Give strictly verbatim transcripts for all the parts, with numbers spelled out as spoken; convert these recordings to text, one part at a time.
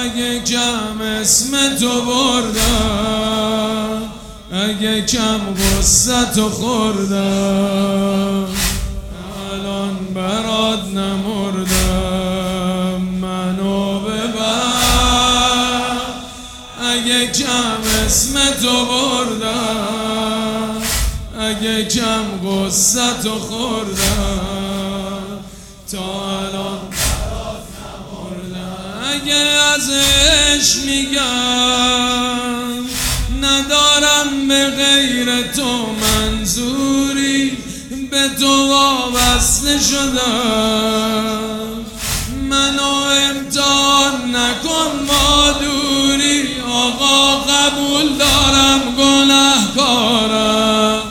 اگه کم اسم تو بردم، اگه کم غصتو خوردم، الان برات نمردم، منو ببر. اگه کم اسم تو بردم، اگه کم غصتو خوردم، تا الان برات نمردم. اگه از عشق میگم ندارم به غیر تو منظوری، به تو وابسته شدم، منو امتحان نکن با دوری. آقا قبول دارم گناهکارم،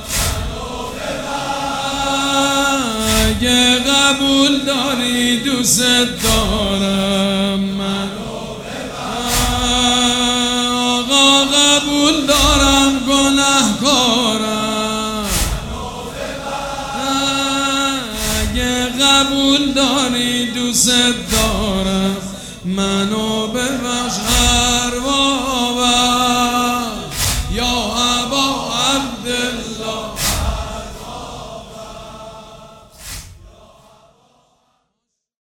اگه قبول داری دوست دارم، منو آقا قبول دارم گناهکارم، اگه قبول داری دوست دارم، منو ببخش.